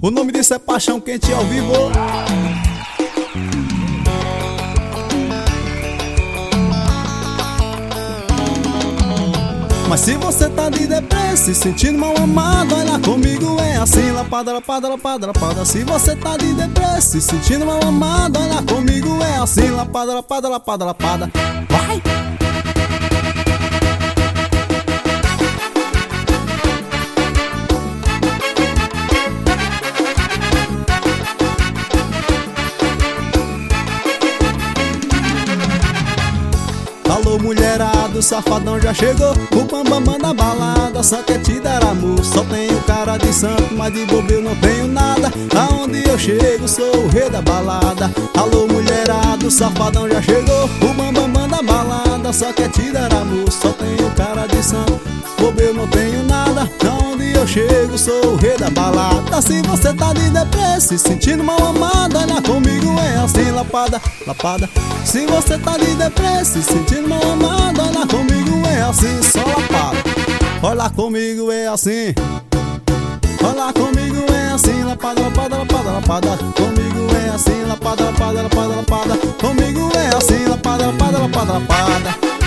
O nome disso é Paixão Quente ao vivo. Mas se você tá de depressa, se sentindo mal amado, olha comigo é assim, lapada, lapada, lapada, lapada. Se você tá de depressa, se sentindo mal amado, olha comigo é assim, lapada, lapada, lapada, lapada. Vai! Alô mulherado, safadão já chegou, o bambambam da balada só quer te dar amor. Só tenho cara de santo, mas de bobo eu não tenho nada. Aonde eu chego sou o rei da balada. Alô mulherado, safadão já chegou, o bambambam da balada só quer te dar amor. Só tenho cara de santo, bobo eu não tenho nada. Aonde eu chego sou o rei da balada. Se você tá de depressa, se sentindo mal amado, olha comigo é assim, lapada, lapada. Se você tá de depressa, se sentindo mal amado, olha comigo é assim, só lapada. Olha comigo é assim, olha comigo é assim, lapada, lapada, lapada, lapada. Comigo é assim, lapada, lapada, lapada, lapada. Comigo é assim, lapada, lapada, lapada, lapada.